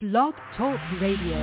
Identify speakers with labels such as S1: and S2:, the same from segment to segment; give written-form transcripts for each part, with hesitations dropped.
S1: Blog Talk Radio.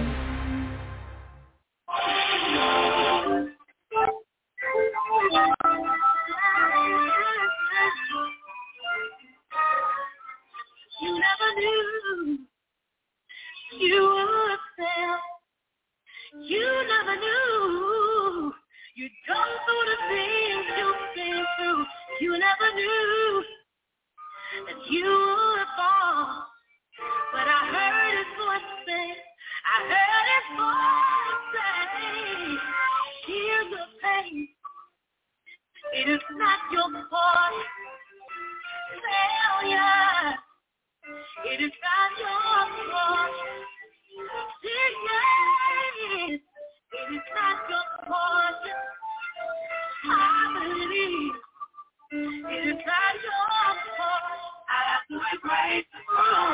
S2: You never knew you would fail. You never knew you'd go through the things you've been through. You never knew that you would fall. But I heard his voice say, here's the pain. It is not your fault. Failure. It is not your fault. Sickness. It is not your fault. I believe it is not your fault. I have to embrace the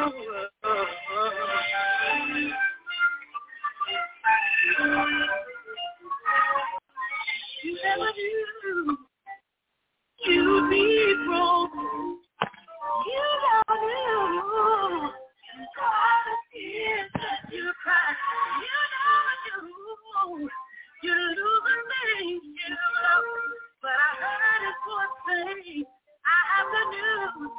S2: You never knew you'd be broke. You never knew all the tears that you cried. You never knew you'd lose the things you love. But I heard his voice say, I have the news.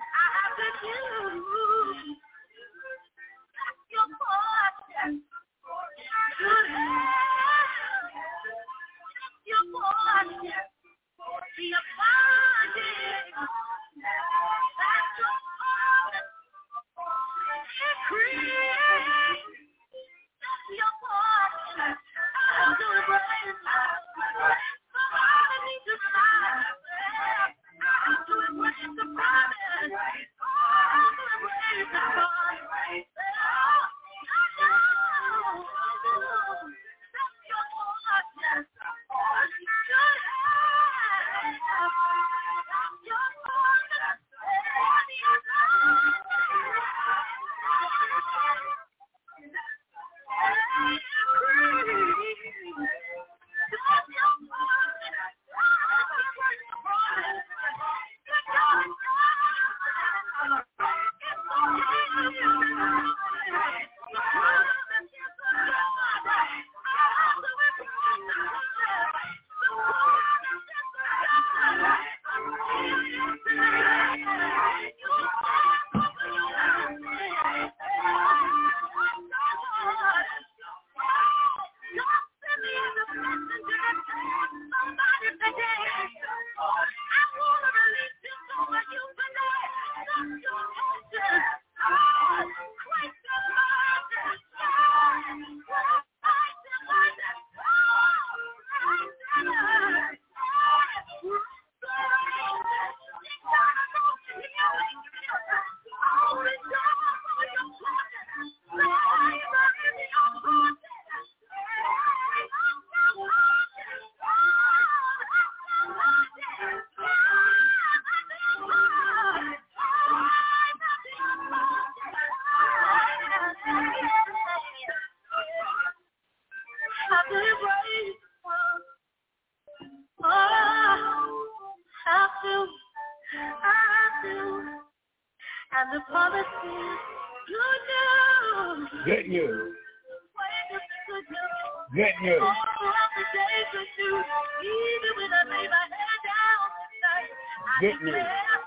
S2: That's your portion. Good health. That's your portion. Be abundant. That's your portion. Increase. That's your portion. I'm doing great. Somebody needs to smile. I'm doing great. The promise. I'm doing great. The promise. That's your portion. Good news. Good news. Good news.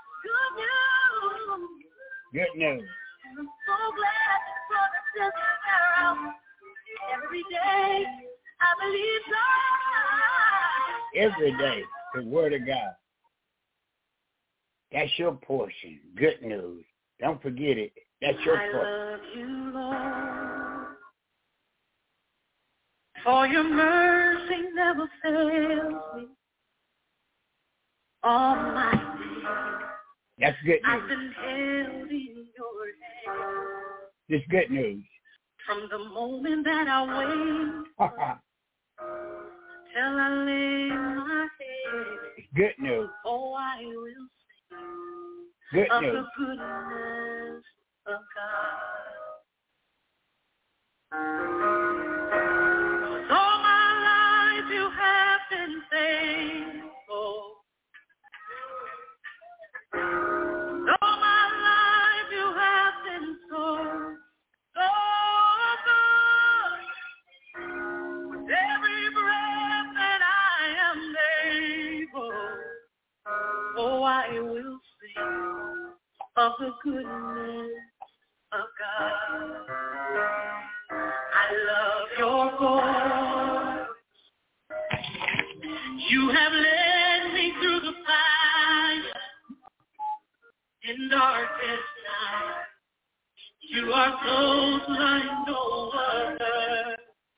S2: Good news. I'm so glad for the sister. Every day I believe God. Every day, the word of God. That's your portion. Good news. Don't forget it. That's your portion. I love you, Lord. For your mercy never fails me. All my days. That's good news. I've been held in your hand. This good news. From the moment that I wake till I lay my head. It's good news. Oh, I will sing good of news. The goodness of God. All my life you have been faithful. All my life you have been so of the goodness of God. I love your voice. You have led me through the fire in darkest night. You are close like no other.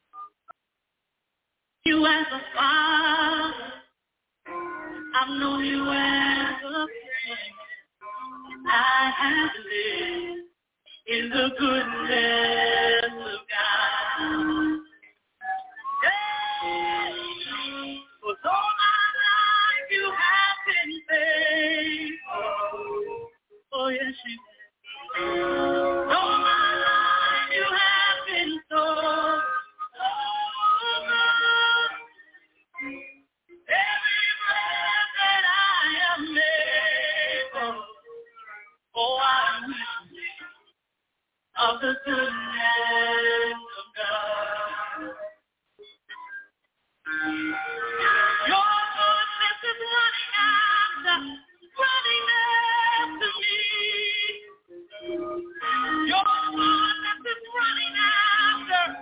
S2: You as a father, I've known you as a friend. I have lived in the goodness of God. Hey, for all my life you have been faithful. Oh yes, you have. All my life you have been so good. Every breath that I am able, oh, I'm witness of the goodness of God. Your goodness is running after me. Your goodness is running after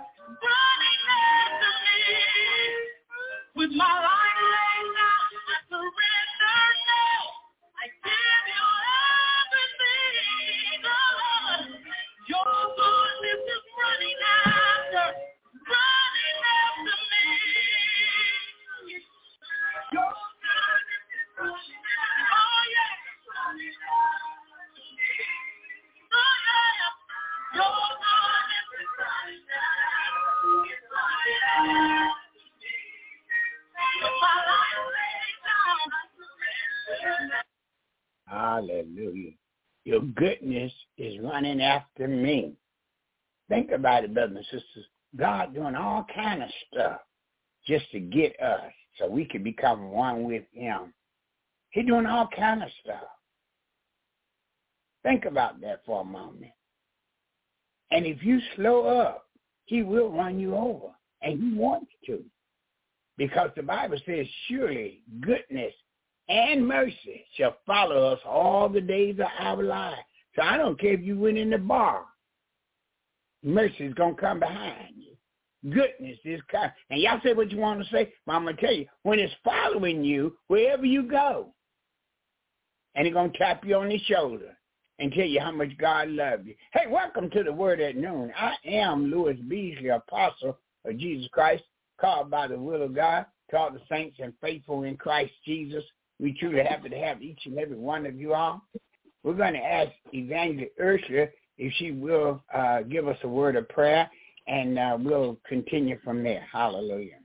S2: me. With my life laid down, I surrender now. I give you everything, Lord. Your goodness is running after me. Your goodness is running after, oh yeah, running after me. Oh yeah, your goodness is running after me. It's running after me. With my life laid down, I surrender.
S1: Hallelujah. Your goodness is running after me. Think about it, brothers and sisters. God doing all kind of stuff just to get us so we can become one with him. He's doing all kind of stuff. Think about that for a moment. And if you slow up, he will run you over. And he wants to. Because the Bible says, surely goodness and mercy shall follow us all the days of our life. So I don't care if you went in the bar. Mercy is going to come behind you. Goodness is coming. And y'all say what you want to say, but I'm going to tell you, when it's following you, wherever you go, and it's going to tap you on the shoulder and tell you how much God loves you. Hey, welcome to the Word at Noon. I am Louis Beasley, apostle of Jesus Christ, called by the will of God, to all the saints and faithful in Christ Jesus. We're truly happy to have each and every one of you all. We're going to ask Evangelist Ursula if she will give us a word of prayer, and we'll continue from there. Hallelujah.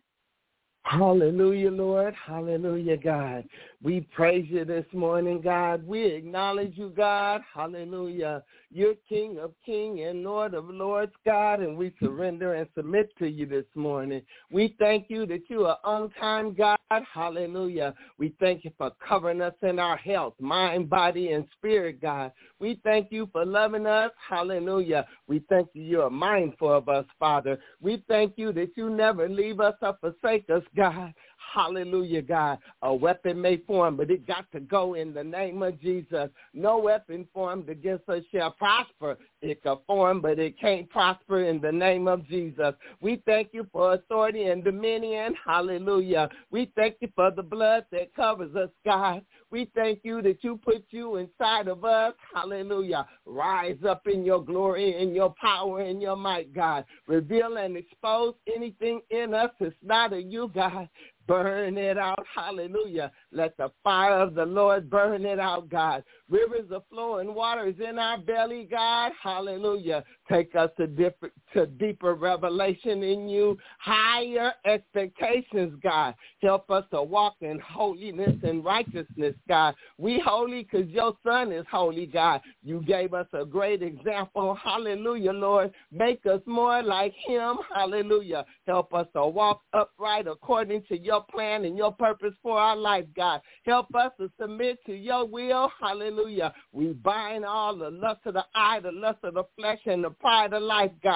S3: Hallelujah, Lord. Hallelujah, God. We praise you this morning, God. We acknowledge you, God. Hallelujah. You're King of Kings and Lord of Lords, God, and we surrender and submit to you this morning. We thank you that you are on-time, God. Hallelujah. We thank you for covering us in our health, mind, body, and spirit, God. We thank you for loving us. Hallelujah. We thank you you're mindful of us, Father. We thank you that you never leave us or forsake us, God. Hallelujah, God. A weapon may form, but it got to go in the name of Jesus. No weapon formed against us shall prosper. It can form, but it can't prosper in the name of Jesus. We thank you for authority and dominion. Hallelujah. We thank you for the blood that covers us, God. We thank you that you put you inside of us. Hallelujah. Rise up in your glory and your power and your might, God. Reveal and expose anything in us that's not of you, God. Burn it out. Hallelujah. Let the fire of the Lord burn it out, God. Rivers of flowing waters in our belly, God. Hallelujah. Take us to deeper revelation in you. Higher expectations, God. Help us to walk in holiness and righteousness, God. We holy because your Son is holy, God. You gave us a great example. Hallelujah, Lord. Make us more like him. Hallelujah. Help us to walk upright according to your plan and your purpose for our life, God. Help us to submit to your will. Hallelujah. We bind all the lust of the eye, the lust of the flesh, and the pride of life, God.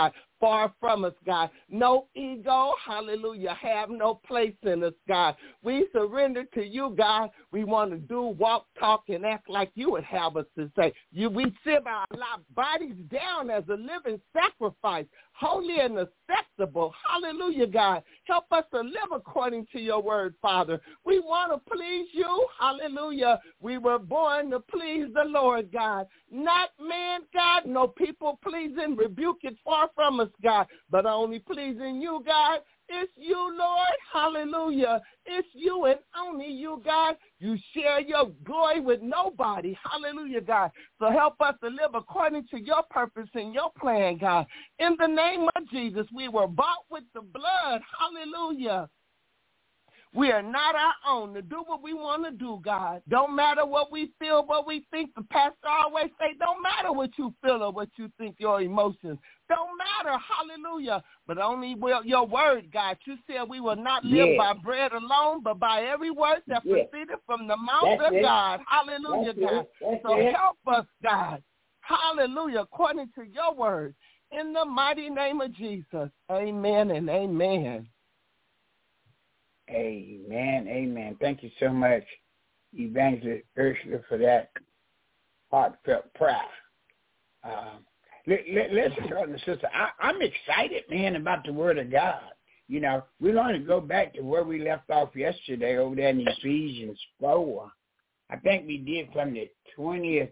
S3: far from us, God. No ego, hallelujah, have no place in us, God. We surrender to you, God. We want to do, walk, talk, and act like you would have us to say. We sit our bodies down as a living sacrifice, holy and acceptable. Hallelujah, God. Help us to live according to your word, Father. We want to please you. Hallelujah. We were born to please the Lord, God. Not man, God. No people pleasing. Rebuke it far from us, God. But only pleasing you, God. It's you, Lord. Hallelujah. It's you and only you, God. You share your glory with nobody. Hallelujah, God. So help us to live according to your purpose and your plan, God. In the name of Jesus, we were bought with the blood. Hallelujah. We are not our own to do what we want to do, God. Don't matter what we feel, what we think. The pastor always say, don't matter what you feel or what you think, your emotions. Don't matter, hallelujah. But only your word, God. You said we will not live by bread alone, but by every word that proceeded from the mouth of God. Hallelujah, God. So help us, God. Hallelujah, according to your word. In the mighty name of Jesus. Amen and amen.
S1: Amen, amen. Thank you so much, Evangelist Ursula, for that heartfelt prayer. Listen, brother and sister, I'm excited, man, about the Word of God. You know, we're going to go back to where we left off yesterday over there in Ephesians 4. I think we did from the 20th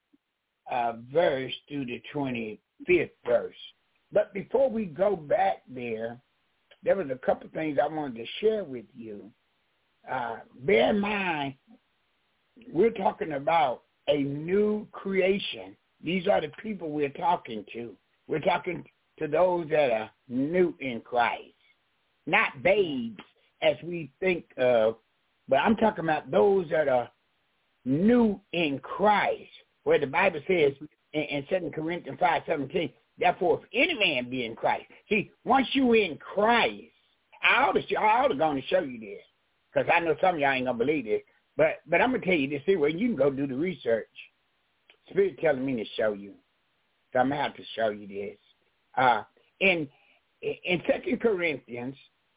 S1: verse through the 25th verse. But before we go back there was a couple things I wanted to share with you. Bear in mind, we're talking about a new creation. These are the people we're talking to. We're talking to those that are new in Christ, not babes as we think of, but I'm talking about those that are new in Christ, where the Bible says in 2 Corinthians 5:17, therefore, if any man be in Christ. See, once you in Christ, I ought to go and show you this, because I know some of y'all ain't going to believe this, but I'm going to tell you this here, where you can go do the research. Spirit telling me to show you. So I'm going to have to show you this. In 2 Corinthians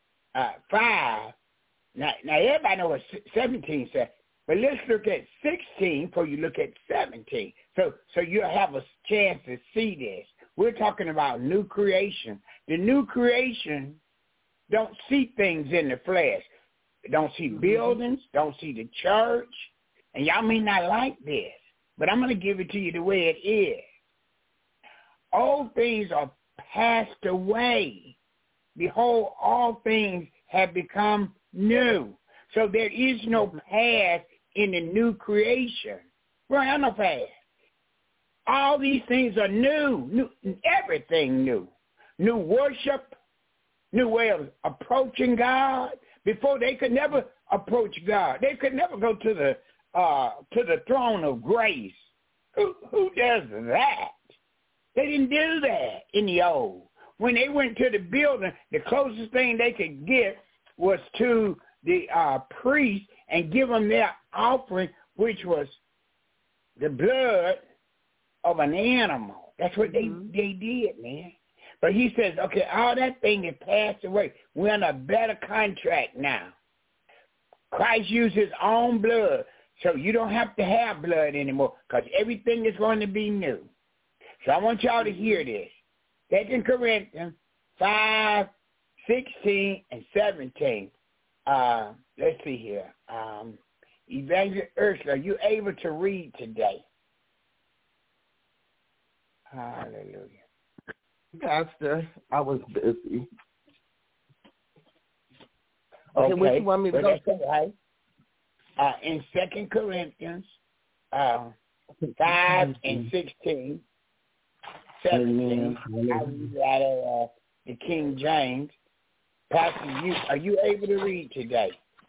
S1: 5, now everybody knows what 17 says, but let's look at 16 before you look at 17. So you'll have a chance to see this. We're talking about new creation. The new creation don't see things in the flesh. Don't see buildings, don't see the church. And y'all may not like this, but I'm going to give it to you the way it is. All things are passed away. Behold, all things have become new. So there is no past in the new creation. We don't have no past. All these things are new, everything new. New worship, new way of approaching God. Before, they could never approach God. They could never go to the throne of grace. Who does that? They didn't do that in the old. When they went to the building, the closest thing they could get was to the priest and give them their offering, which was the blood of an animal. That's what they did, man. But he says, okay, all that thing has passed away. We're in a better contract now. Christ used his own blood, so you don't have to have blood anymore, because everything is going to be new. So I want y'all to hear this. 2 Corinthians 5, 16, and 17. Let's see here. Evangelist Ursula, are you able to read today? Hallelujah.
S3: Pastor, I was busy. Okay, what you want me to go to?
S1: Right. In 2 Corinthians 5 and 16, 17, I read out of the King James. Pastor, are you able to read today?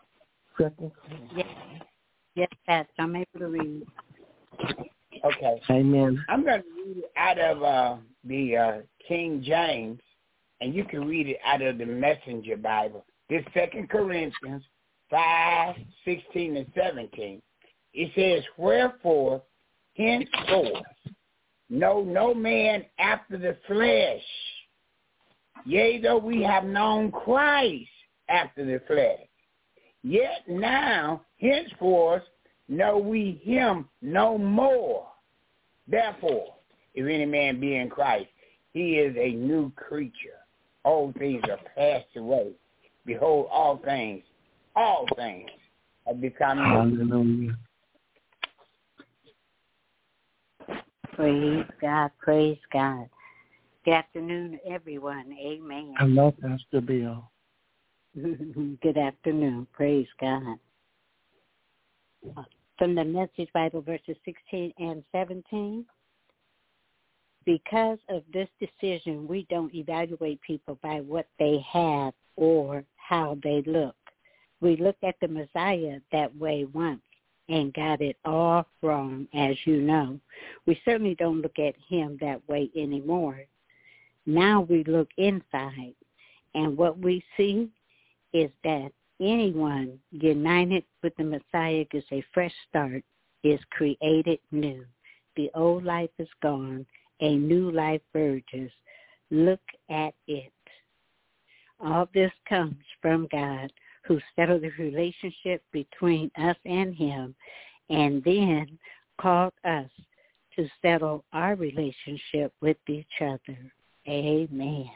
S2: Yes, Pastor, I'm able to read.
S1: Okay.
S3: Amen.
S1: I'm going to read it out of the King James, and you can read it out of the Messenger Bible. This 2 Corinthians 5, 16, and 17. It says, wherefore, henceforth, know no man after the flesh. Yea, though we have known Christ after the flesh, yet now, henceforth, know we him no more. Therefore, if any man be in Christ, he is a new creature. Old things are passed away. Behold, all things have become new.
S3: Hallelujah.
S2: Praise God, praise God. Good afternoon, everyone. Amen.
S3: Hello, Pastor Bill.
S2: Good afternoon. Praise God. From the Message Bible, verses 16 and 17. Because of this decision, we don't evaluate people by what they have or how they look. We looked at the Messiah that way once and got it all wrong, as you know. We certainly don't look at him that way anymore. Now we look inside, and what we see is that anyone united with the Messiah gets a fresh start, is created new. The old life is gone, a new life urges. Look at it. All this comes from God, who settled the relationship between us and him, and then called us to settle our relationship with each other. Amen.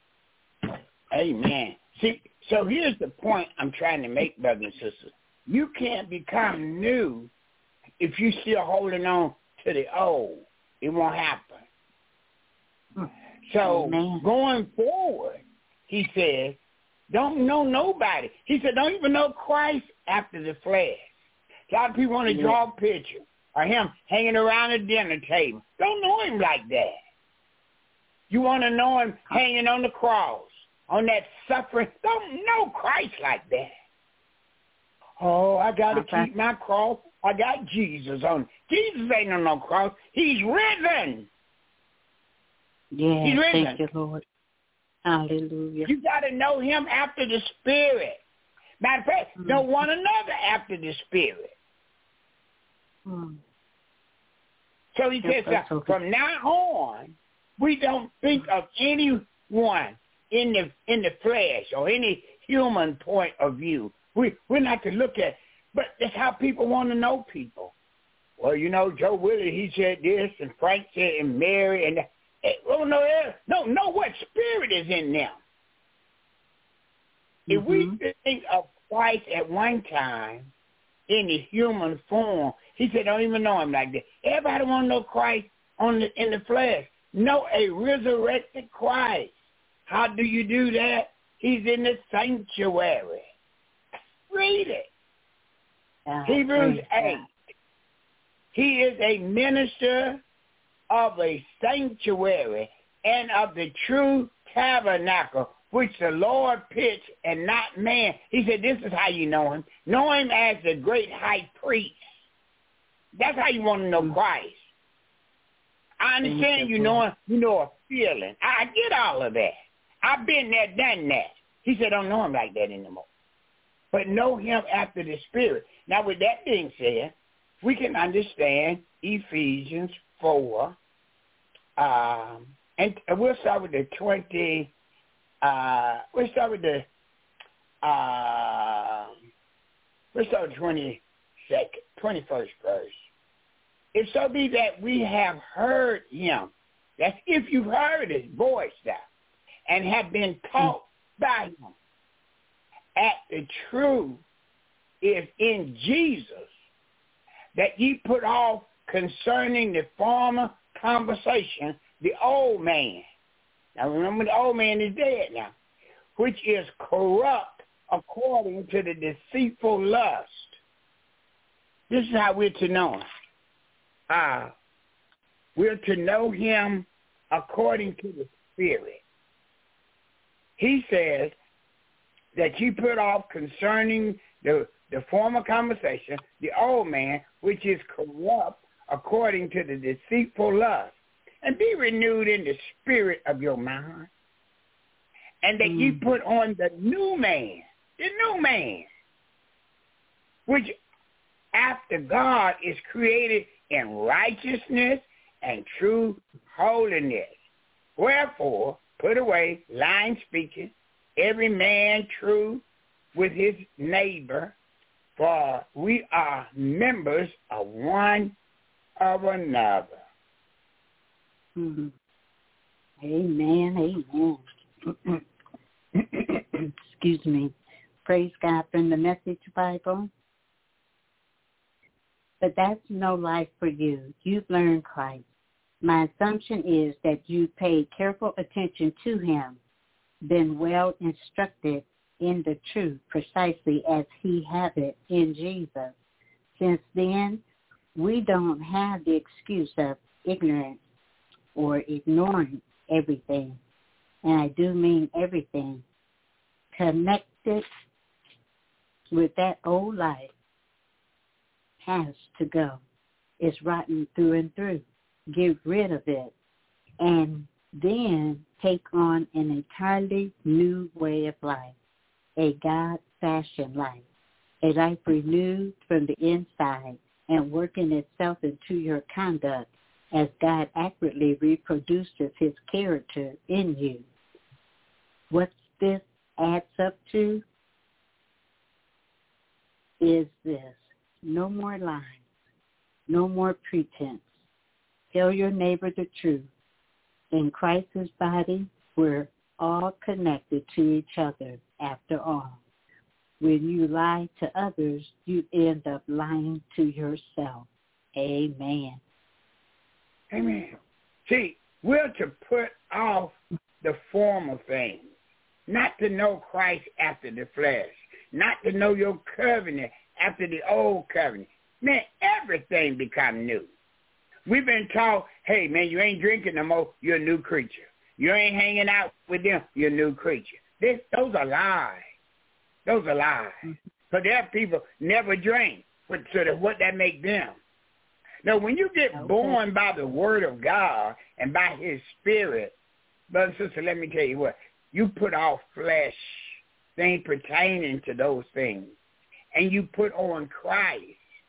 S1: Amen. See, so here's the point I'm trying to make, brothers and sisters. You can't become new if you're still holding on to the old. It won't happen. So
S2: Amen.
S1: Going forward, he said, don't know nobody. He said, don't even know Christ after the flesh. A lot of people want to draw a picture of him hanging around a dinner table. Don't know him like that. You want to know him hanging on the cross, on that suffering. Don't know Christ like that. Oh, I got to keep my cross. I got Jesus on. Jesus ain't on no cross. He's risen.
S2: Yeah,
S1: He's risen.
S2: thank you, Lord. Hallelujah.
S1: You got to know him after the Spirit. Matter of fact, know one another after the Spirit. So he says, from now on, we don't think of anyone in the flesh or any human point of view. We're not to look at, but that's how people want to know people. Well, you know, Joe Willie, he said this, and Frank said, and Mary, and that. Oh, know what spirit is in them. If we think of Christ at one time in the human form, he said, don't even know him like that. Everybody want to know Christ in the flesh. Know a resurrected Christ. How do you do that? He's in the sanctuary. Read it. Hebrews 8. He is a minister of a sanctuary and of the true tabernacle, which the Lord pitched and not man. He said, this is how you know him. Know him as the great high priest. That's how you want to know Christ. I understand you know a feeling. I get all of that. I've been there, done that. He said, don't know him like that anymore. But know him after the Spirit. Now, with that being said, we can understand Ephesians 4, and we'll start with the 21st verse. If so be that we have heard him, that's if you've heard his voice now, and have been taught by him, at the truth is in Jesus, that ye put off concerning the former conversation, the old man. Now remember, the old man is dead now, which is corrupt according to the deceitful lust. This is how we're to know him. We're to know him according to the Spirit. He says that you put off concerning the former conversation, the old man, which is corrupt according to the deceitful lust, and be renewed in the spirit of your mind, and that you put on the new man, which after God is created in righteousness and true holiness. Wherefore, put away lying speaking, every man true with his neighbor, for we are members of one of another.
S2: Mm-hmm. Amen, amen. Excuse me. Praise God from the Message Bible. But that's no life for you. You've learned Christ. My assumption is that you paid careful attention to him, been well instructed in the truth precisely as he had it in Jesus. Since then, we don't have the excuse of ignorance or ignoring everything. And I do mean everything. Connected with that old life has to go. It's rotten through and through. Get rid of it. And then take on an entirely new way of life, a God-fashioned life, a life renewed from the inside and working itself into your conduct as God accurately reproduces his character in you. What this adds up to is this: no more lies, no more pretense. Tell your neighbor the truth. In Christ's body, we're all connected to each other after all. When you lie to others, you end up lying to yourself. Amen.
S1: Amen. See, we're to put off the former things, not to know Christ after the flesh, not to know your covenant after the old covenant. Man, everything become new. We've been taught, hey, man, you ain't drinking no more, you're a new creature. You ain't hanging out with them, you're a new creature. Those are lies. Those are lies. So there are people never drink, so that what that make them? Now, when you get born by the word of God and by his spirit, brother and sister, let me tell you what, you put off flesh, things pertaining to those things, and you put on Christ.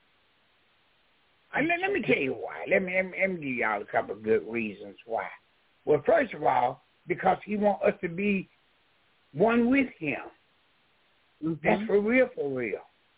S1: Let me tell you why. Let me give y'all a couple of good reasons why. Well, first of all, because he wants us to be one with him. Mm-hmm. That's for real, for real.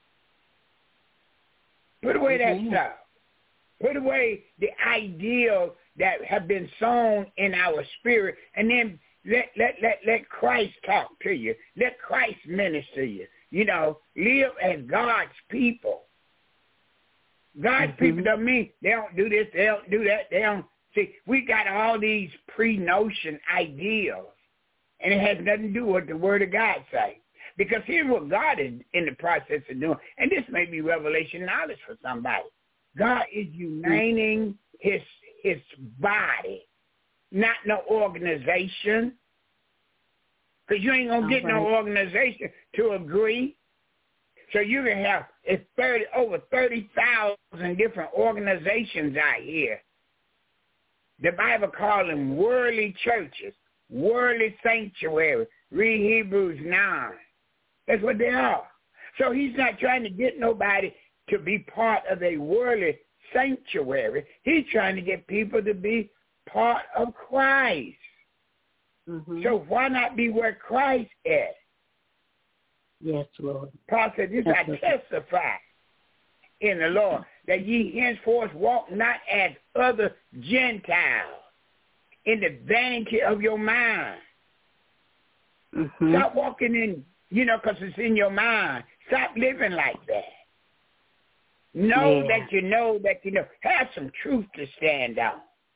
S1: Put away that stuff. Put away the ideals that have been sown in our spirit, and then let Christ talk to you. Let Christ minister you. You know, live as God's people. God's people don't mean they don't do this, they don't do that, they don't. See, we got all these pre-notion ideals, and it has nothing to do with what the Word of God says. Because here's what God is in the process of doing, and this may be revelation knowledge for somebody. God is uniting his body, not no organization. Because you ain't going to get no organization to agree. So you can have over 30,000 different organizations out here. The Bible calls them worldly churches, worldly sanctuary. Read Hebrews 9. That's what they are. So he's not trying to get nobody to be part of a worldly sanctuary. He's trying to get people to be part of Christ. Mm-hmm. So why not be where Christ is?
S2: Yes, Lord.
S1: Paul said, this I testify in the Lord, that ye henceforth walk not as other Gentiles in the vanity of your mind. Mm-hmm. Stop walking in, because it's in your mind. Stop living like that. Know that you know that you know. Have some truth to stand on.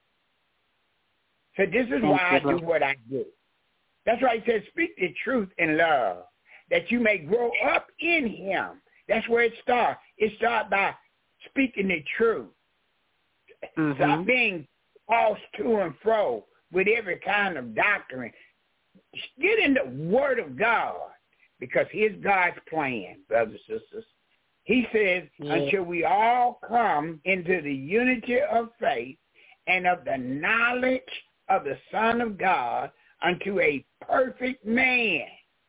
S1: So this is why I do what I do. That's why he says, speak the truth in love, that you may grow up in him. That's where it starts. It starts by speaking the truth. Mm-hmm. Stop being tossed to and fro with every kind of doctrine. Get in the Word of God, because here's God's plan, brothers and sisters. He says, until we all come into the unity of faith and of the knowledge of the Son of God, unto a perfect man,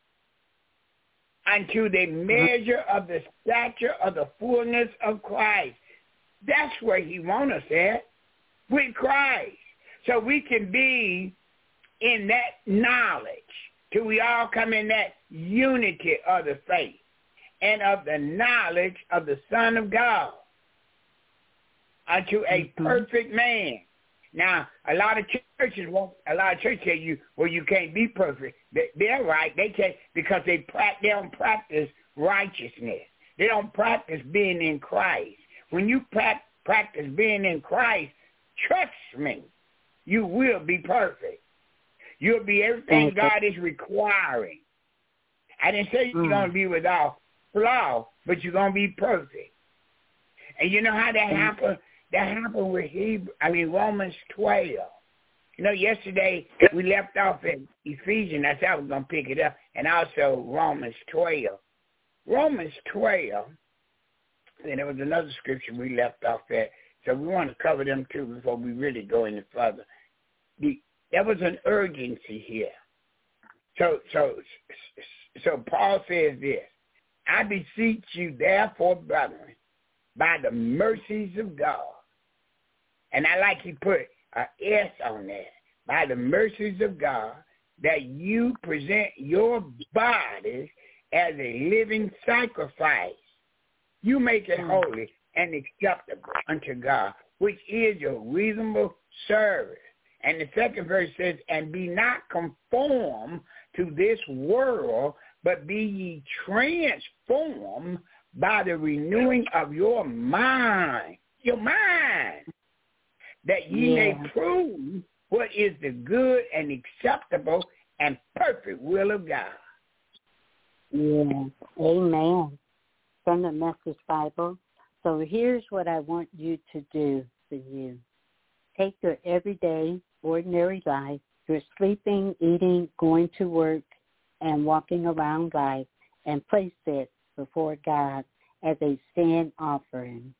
S1: unto the measure of the stature of the fullness of Christ. That's where he wants us at, with Christ. So we can be in that knowledge, till we all come in that unity of the faith and of the knowledge of the Son of God, unto a perfect man. Now, a lot of churches tell you, well, you can't be perfect. They're right. They can't, because they don't practice righteousness. They don't practice being in Christ. When you practice being in Christ, trust me, you will be perfect. You'll be everything God is requiring. I didn't say you're going to be without flaw, but you're going to be perfect. And you know how that happened? That happened with Romans 12. You know, yesterday we left off at Ephesians. I said I was going to pick it up. And also Romans 12. Romans 12, and there was another scripture we left off at. So we want to cover them too before we really go any further. There was an urgency here. So Paul says this: I beseech you, therefore, brethren, by the mercies of God. And I like he put an S on that. By the mercies of God, that you present your bodies as a living sacrifice. You make it holy and acceptable unto God, which is your reasonable service. And the second verse says, and be not conformed to this world, but be ye transformed by the renewing of your mind, that ye may prove what is the good and acceptable and perfect will of God.
S4: Yeah, amen. From the Message Bible. So here's what I want you to do for you. Take your everyday, ordinary life, your sleeping, eating, going to work, and walking around life, and place it before God as a sin offering.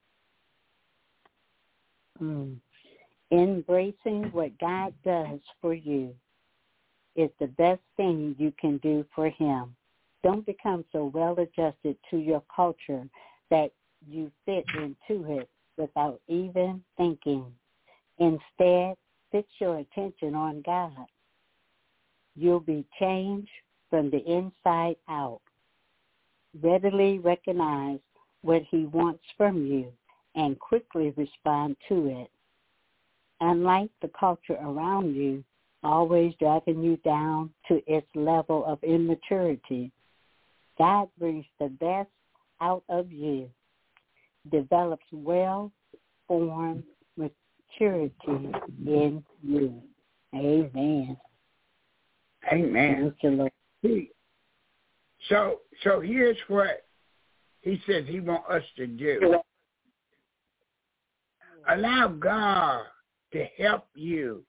S4: Embracing what God does for you is the best thing you can do for him. Don't become so well adjusted to your culture that you fit into it without even thinking. Instead, fix your attention on God. You'll be changed from the inside out. Readily recognize what he wants from you and quickly respond to it. Unlike the culture around you, always driving you down to its level of immaturity, God brings the best out of you, develops well-formed maturity in you. Amen.
S1: Amen. So here's what he says he wants us to do. Allow God to help you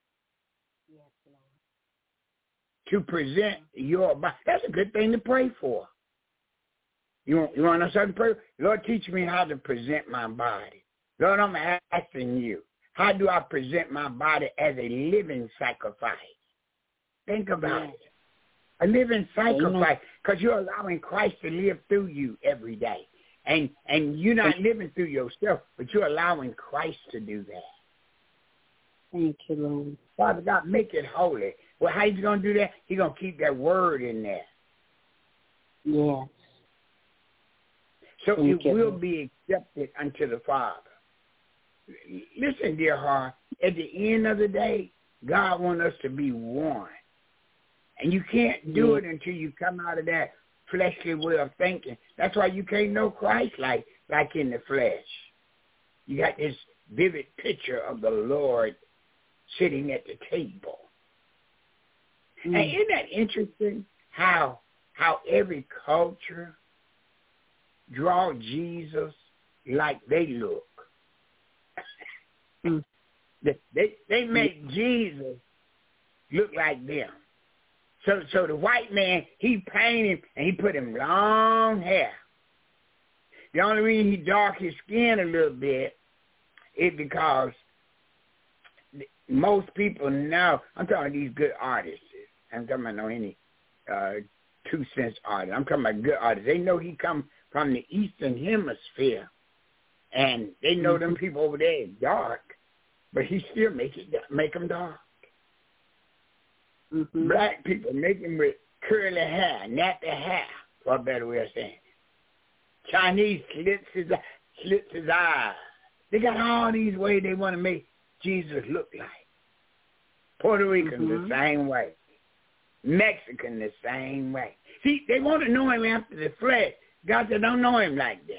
S1: to present your body. That's a good thing to pray for. You want to know something to pray? Lord, teach me how to present my body. Lord, I'm asking you, how do I present my body as a living sacrifice? Think about it. A living sacrifice, because you're allowing Christ to live through you every day. And you're not living through yourself, but you're allowing Christ to do that.
S4: Thank you, Lord.
S1: Father God, make it holy. Well, how you going to do that? He's going to keep that word in there.
S4: Yes.
S1: So it will be accepted unto the Father. Listen, dear heart, at the end of the day, God wants us to be one. And you can't do it until you come out of that fleshly way of thinking. That's why you can't know Christ like in the flesh. You got this vivid picture of the Lord sitting at the table. And isn't that interesting how every culture draw Jesus like they look? They make Jesus look like them. So the white man, he painted him and he put him long hair. The only reason he dark his skin a little bit is because most people know, I'm talking about these good artists. I'm talking about no any 2 cents artists. I'm talking about good artists. They know he come from the Eastern Hemisphere, and they know them people over there is dark, but he still make them dark.
S4: Mm-hmm.
S1: Black people make them with curly hair, nappy hair, for a better way of saying it. Chinese slits his eyes. They got all these ways they want to make Jesus look like. Puerto Rican the same way. Mexican the same way. See, they want to know him after the flesh. God said, don't know him like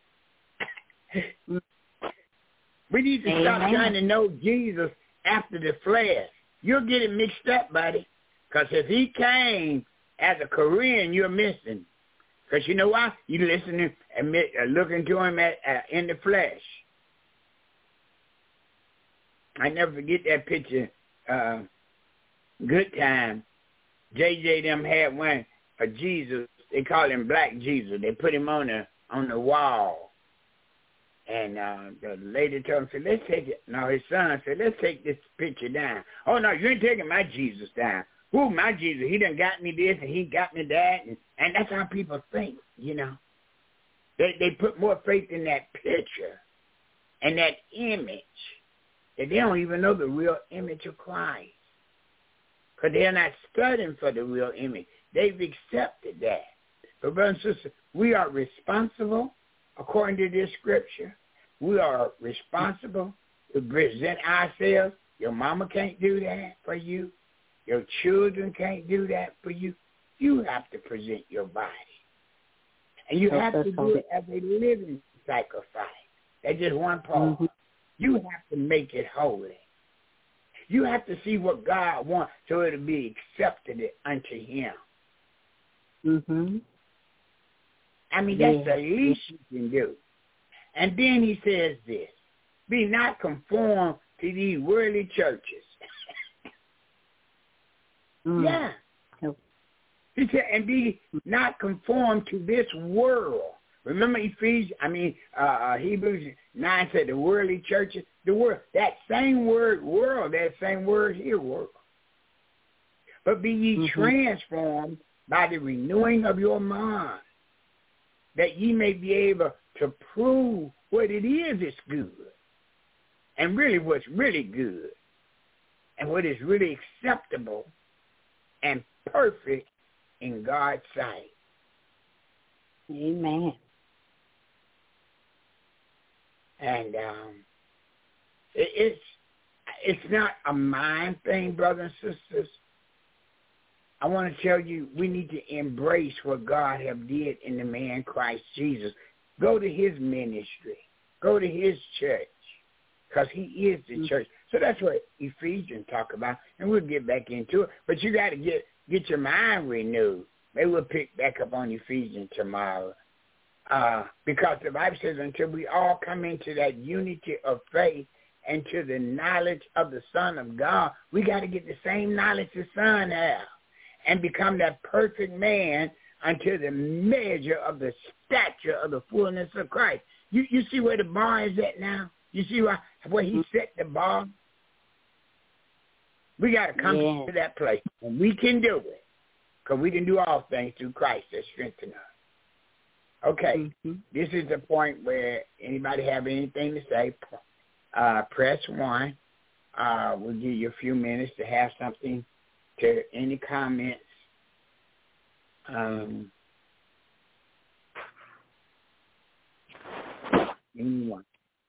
S1: that. We need to stop trying to know Jesus after the flesh. You'll get it mixed up, buddy. Because if he came as a Korean, you're missing. Because you know why? You listening and looking to him in the flesh. I never forget that picture. Good time. JJ them had one for Jesus. They call him Black Jesus. They put him on the wall. And the lady told him, said, let's take it. No, his son said, let's take this picture down. Oh, no, you ain't taking my Jesus down. Who, my Jesus? He done got me this and he got me that. And that's how people think, you know. They put more faith in that picture and that image that they don't even know the real image of Christ. Because they're not studying for the real image. They've accepted that. But brothers and sisters, we are responsible, according to this scripture. We are responsible to present ourselves. Your mama can't do that for you. Your children can't do that for you. You have to present your body. And you have to do it as a living sacrifice. That's just one part. Mm-hmm. You have to make it holy. You have to see what God wants so it'll be accepted unto him.
S4: Mm-hmm.
S1: I mean, that's the least you can do. And then he says this, be not conformed to these worldly churches. Yeah. He said, and be not conformed to this world. Remember Hebrews 9 said the worldly churches, the world, that same word world, that same word here, world. But be ye transformed by the renewing of your mind, that ye may be able to prove what it is that's good, and really what's really good, and what is really acceptable and perfect in God's sight.
S4: Amen.
S1: And it's not a mind thing, brothers and sisters. I want to tell you, we need to embrace what God have did in the man Christ Jesus. Go to his ministry. Go to his church, because he is the church. So that's what Ephesians talk about, and we'll get back into it. But you got to get your mind renewed. Maybe we'll pick back up on Ephesians tomorrow. Because the Bible says until we all come into that unity of faith and to the knowledge of the Son of God, we got to get the same knowledge the Son has and become that perfect man unto the measure of the stature of the fullness of Christ. You see where the bar is at now? You see where he set the bar? We got to come to that place, and we can do it, because we can do all things through Christ that strengthens us. Okay, This is the point where anybody have anything to say, press 1. We'll give you a few minutes to have something, to any comments. Anyone.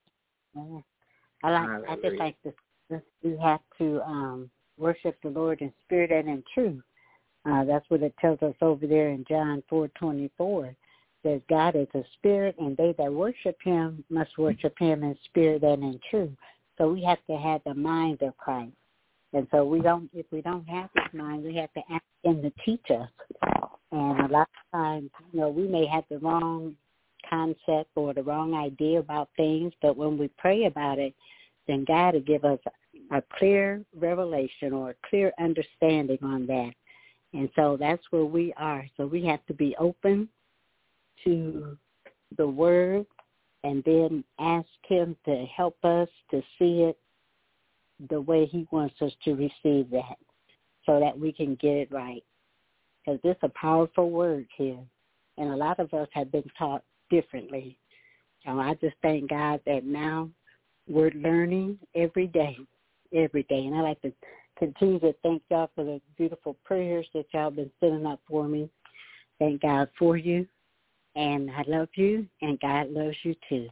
S4: I just like this. We have to worship the Lord in spirit and in truth. That's what it tells us over there in John 4:24. Says God is a spirit, and they that worship him must worship him in spirit and in truth. So we have to have the mind of Christ. And so if we don't have his mind, we have to ask him to teach us. And a lot of times, we may have the wrong concept or the wrong idea about things, but when we pray about it, then God will give us a clear revelation or a clear understanding on that. And so that's where we are. So we have to be open to the word and then ask him to help us to see it the way he wants us to receive that, so that we can get it right. Because this is a powerful word here, and a lot of us have been taught differently. So I just thank God that now we're learning every day. And I like to continue to thank y'all for the beautiful prayers that y'all been sending up for me. Thank God for you. And I love you, and God loves you too.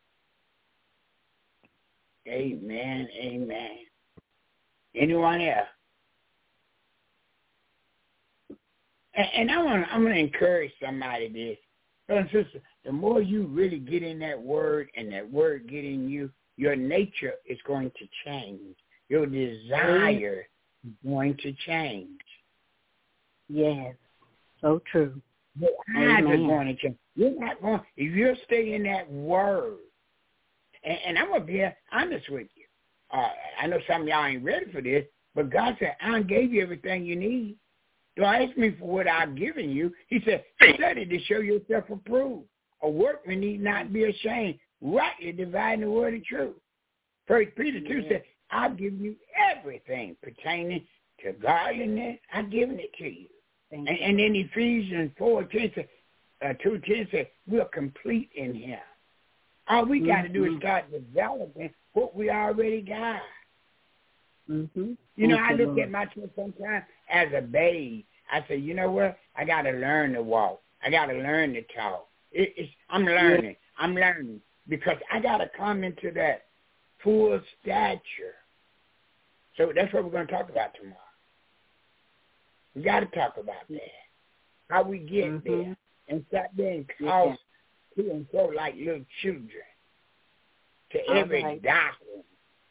S1: Amen. Amen. Anyone else? And I'm going to encourage somebody this. Brother and sister, the more you really get in that word and that word get in you, your nature is going to change. Your desire is going to change.
S4: Yes, so true.
S1: Your eyes are going to change. You're not going, if you're staying in that word, and I'm going to be honest with you. I know some of y'all ain't ready for this, but God said, I gave you everything you need. Don't ask me for what I've given you. He said, study to show yourself approved. A workman need not be ashamed, rightly dividing the word of truth. 1 Peter 2 said, I've given you everything pertaining to godliness. I've given it to you. And then Ephesians 4:10 said, 2:10 said, we're complete in him. All we got to do is start developing what we already got.
S4: Mm-hmm.
S1: You know, I look at myself sometimes as a babe. I say, you know what? I got to learn to walk. I got to learn to talk. I'm learning. I'm learning because I got to come into that full stature. So that's what we're going to talk about tomorrow. We got to talk about that. How we get there and stop being tossed to and fro like little children to every doctrine.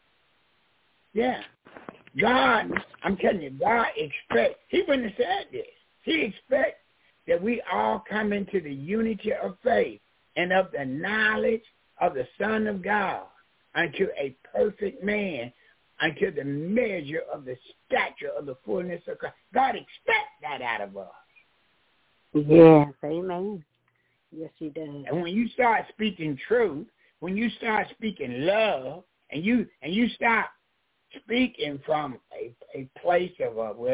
S1: Yeah. God, I'm telling you, God expects, he wouldn't have said this. He expects that we all come into the unity of faith and of the knowledge of the Son of God unto a perfect man, unto the measure of the stature of the fullness of Christ. God expects that out of us.
S4: Yes, amen. Yes, he does.
S1: And when you start speaking truth, when you start speaking love, and you start speaking from a place of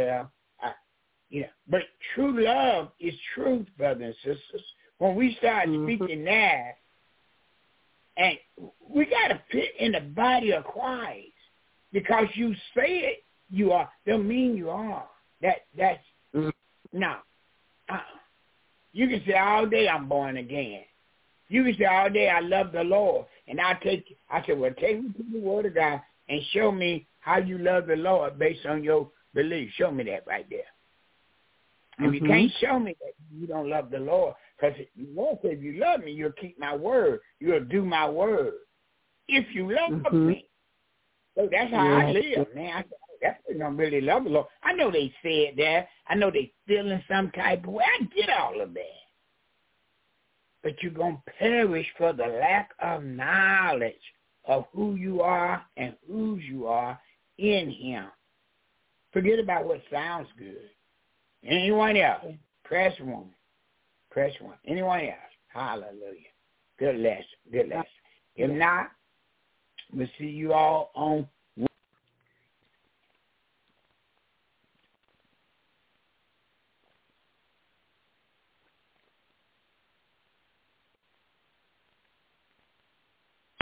S1: but true love is truth, brothers and sisters. When we start speaking that, and we got to fit in the body of Christ, because you say it, you are, don't mean you are. That's no. You can say all day I'm born again. You can say all day I love the Lord, and I said, well, take me to the Word of God and show me how you love the Lord based on your belief. Show me that right there. And you can't show me that you don't love the Lord, because the Lord said, if you love me, you'll keep my word. You'll do my word. If you love me. So that's how I live, man. I said, that's what don't really love the Lord. I know they said that. I know they feeling some type of way. I get all of that. But you're going to perish for the lack of knowledge of who you are and whose you are in him. Forget about what sounds good. Anyone else? Press one. Press one. Anyone else? Hallelujah. Good lesson. Good lesson. If not, we'll see you all on